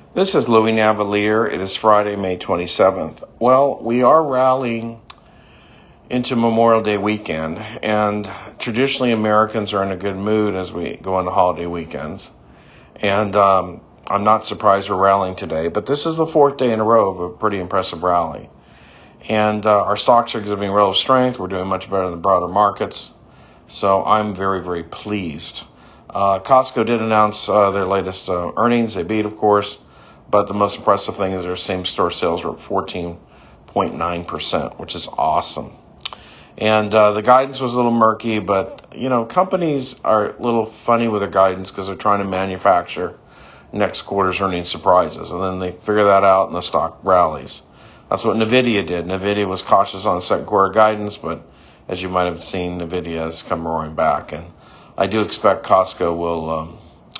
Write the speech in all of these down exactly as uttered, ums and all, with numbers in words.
This is Louis Navalier. It is Friday, May twenty-seventh. Well, we are rallying into Memorial Day weekend, and traditionally Americans are in a good mood as we go into holiday weekends. And um, I'm not surprised we're rallying today, but this is the fourth day in a row of a pretty impressive rally. And uh, our stocks are exhibiting relative strength. We're doing much better than the broader markets. So I'm very, very pleased. Uh, Costco did announce uh, their latest uh, earnings. They beat, of course. But the most impressive thing is their same-store sales were up fourteen point nine percent, which is awesome. And uh, the guidance was a little murky, but, you know, companies are a little funny with their guidance because they're trying to manufacture next quarter's earnings surprises. And then they figure that out and the stock rallies. That's what NVIDIA did. NVIDIA was cautious on the second quarter guidance, but as you might have seen, NVIDIA has come roaring back. And I do expect Costco will... Um,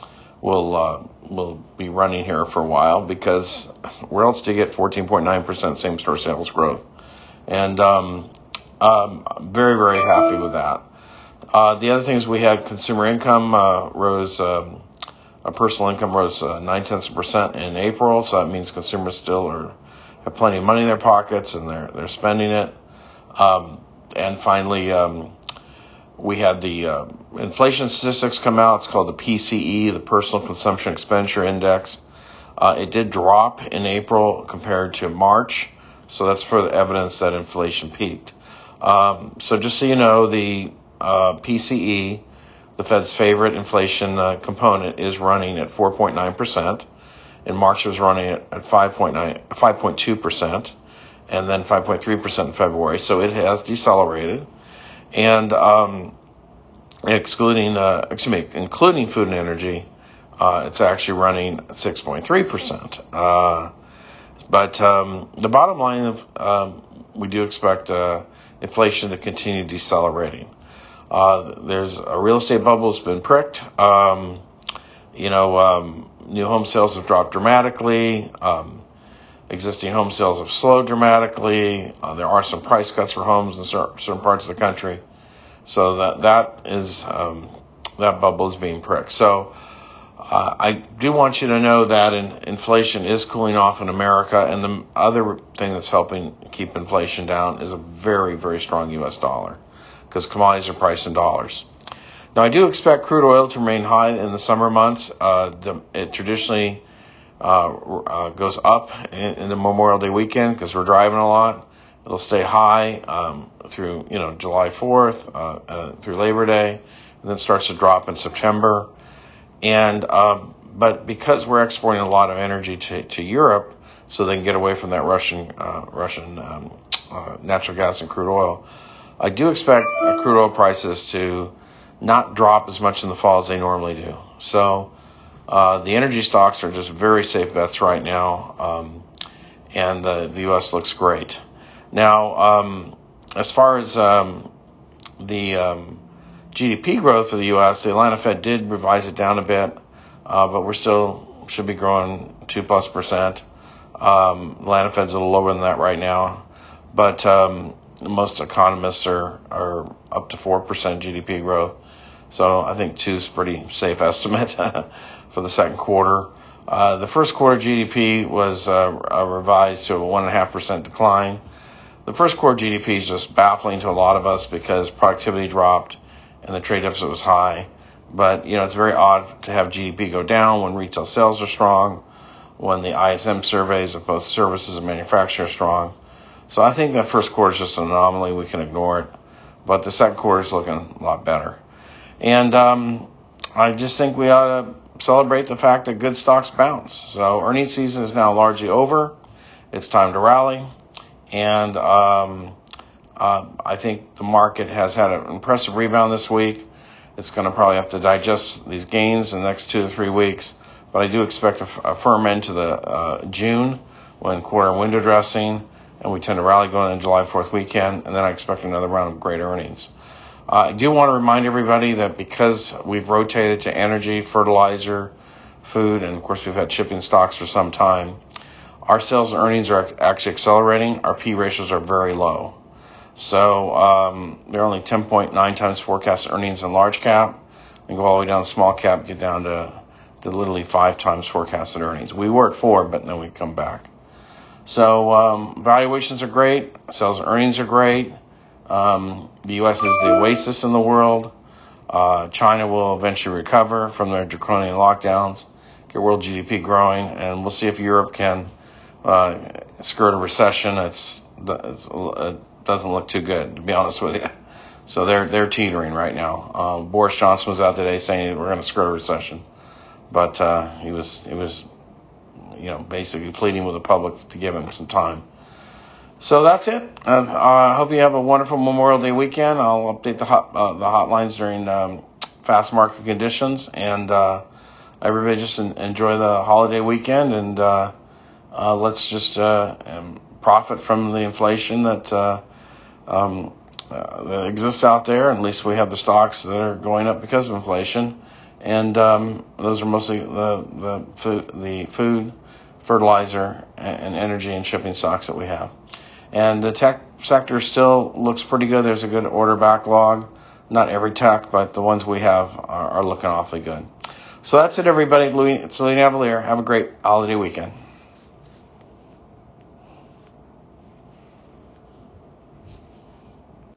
will uh, will be running here for a while, because where else do you get fourteen point nine percent same-store sales growth? And um, um, I'm very, very happy with that. Uh, the other things we had, consumer income uh, rose, um, uh, personal income rose uh, nine-tenths of a percent in April, so that means consumers still are have plenty of money in their pockets and they're they're spending it. Um, and finally, um, we had the uh, inflation statistics come out. It's called the P C E, the Personal Consumption Expenditure Index. Uh, it did drop in April compared to March, so that's further evidence that inflation peaked. Um, so just so you know, the uh, P C E, the Fed's favorite inflation uh, component, is running at four point nine percent. In March, it was running at five point nine, five point two percent, and then five point three percent in February. So it has decelerated. And um, excluding, uh, excuse me, including food and energy, uh, it's actually running six point three percent. Uh, but um, the bottom line of um, we do expect uh, inflation to continue decelerating. Uh, there's a real estate bubble that's been pricked. Um, you know, um, new home sales have dropped dramatically. Um, Existing home sales have slowed dramatically. Uh, there are some price cuts for homes in certain parts of the country. So that that is um, that bubble is being pricked. So uh, I do want you to know that in, inflation is cooling off in America, and the other thing that's helping keep inflation down is a very, very strong U S dollar, because commodities are priced in dollars. Now, I do expect crude oil to remain high in the summer months. Uh, the, it traditionally uh, uh, goes up in, in the Memorial Day weekend because we're driving a lot. It'll stay high um, through, you know, July fourth, uh, uh, through Labor Day, and then starts to drop in September. And um, but because we're exporting a lot of energy to, to Europe, so they can get away from that Russian uh, Russian um, uh, natural gas and crude oil, I do expect uh, crude oil prices to not drop as much in the fall as they normally do. So uh, the energy stocks are just very safe bets right now, um, and uh, the U S looks great. Now, um, as far as um, the um, G D P growth for the U S, the Atlanta Fed did revise it down a bit, uh, but we're still should be growing two plus percent. Um, Atlanta Fed's a little lower than that right now, but um, most economists are, are up to four percent G D P growth. So I think two is a pretty safe estimate for the second quarter. Uh, the first quarter G D P was uh, revised to a one point five percent decline. The first quarter G D P is just baffling to a lot of us because productivity dropped and the trade deficit was high. But, you know, it's very odd to have G D P go down when retail sales are strong, when the I S M surveys of both services and manufacturing are strong. So I think that first quarter is just an anomaly. We can ignore it. But the second quarter is looking a lot better. And um, I just think we ought to celebrate the fact that good stocks bounce. So earnings season is now largely over. It's time to rally. And um, uh, I think the market has had an impressive rebound this week. It's going to probably have to digest these gains in the next two to three weeks. But I do expect a, a firm end to the uh, June when quarter window dressing, and we tend to rally going into July fourth weekend, and then I expect another round of great earnings. Uh, I do want to remind everybody that because we've rotated to energy, fertilizer, food, and of course we've had shipping stocks for some time, our sales and earnings are actually accelerating. Our P ratios are very low. So um, they're only ten point nine times forecast earnings in large cap. And go all the way down to small cap, get down to did literally five times forecasted earnings. We were at four, but then we come back. So um, valuations are great. Sales and earnings are great. Um, the U S is the oasis in the world. Uh, China will eventually recover from their draconian lockdowns, get world G D P growing, and we'll see if Europe can uh, skirt a recession. It's, it's it doesn't look too good, to be honest with you. So they're they're teetering right now. Uh, Boris Johnson was out today saying we're going to skirt a recession, but uh, he was he was you know basically pleading with the public to give him some time. So that's it. I uh, uh, hope you have a wonderful Memorial Day weekend. I'll update the hot, uh, the hotlines during um, fast market conditions, and uh, everybody just en- enjoy the holiday weekend, and uh, uh, let's just uh, um, profit from the inflation that, uh, um, uh, that exists out there. At least we have the stocks that are going up because of inflation, and um, those are mostly the the food, the food, fertilizer, and energy and shipping stocks that we have. And the tech sector still looks pretty good. There's a good order backlog. Not every tech, but the ones we have are, are looking awfully good. So that's it, everybody. Louis, it's Louis Navalier. Have a great holiday weekend.